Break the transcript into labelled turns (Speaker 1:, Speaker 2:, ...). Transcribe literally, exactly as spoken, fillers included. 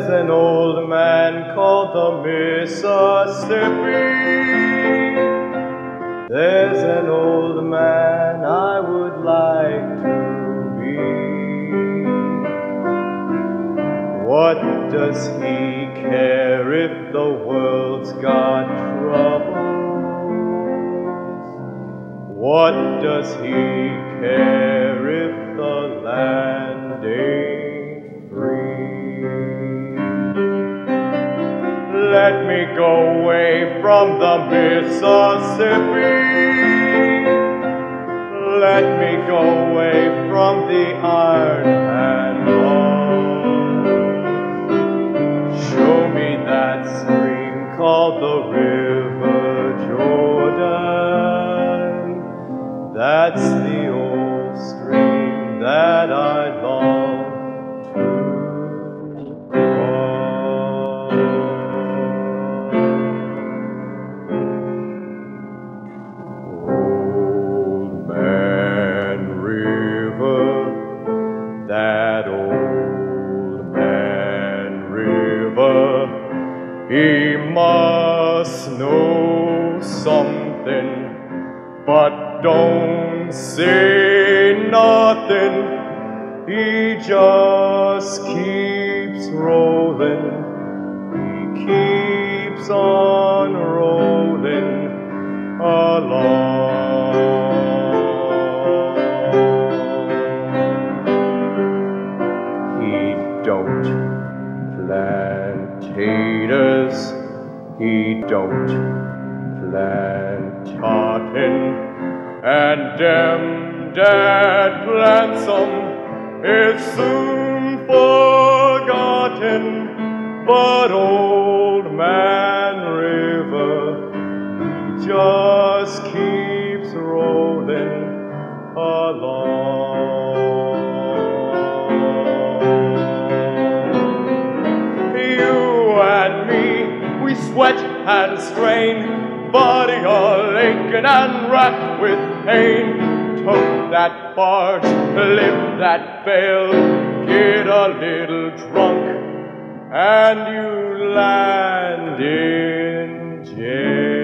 Speaker 1: There's an old man called the Mississippi. There's an old man I would like to be. What does he care if the world's got troubles? What does he care if the land ain't free? Let me go away from the Mississippi. Let me go away from the iron and bars. Show me that stream called the River Jordan. That's the old stream that I long to cross. Old Man River, that old man River, he must know something, but don't say nothing. He just keeps rolling. He keeps on rolling along. He don't plant taters. He don't plant cotton. And dem that plants 'em is soon forgotten. But old man River, he just keeps rolling along. You and me, we sweat and strain, body all aching and racked with pain. Tote that barge, lift that bale, get a little drunk, and you land in jail.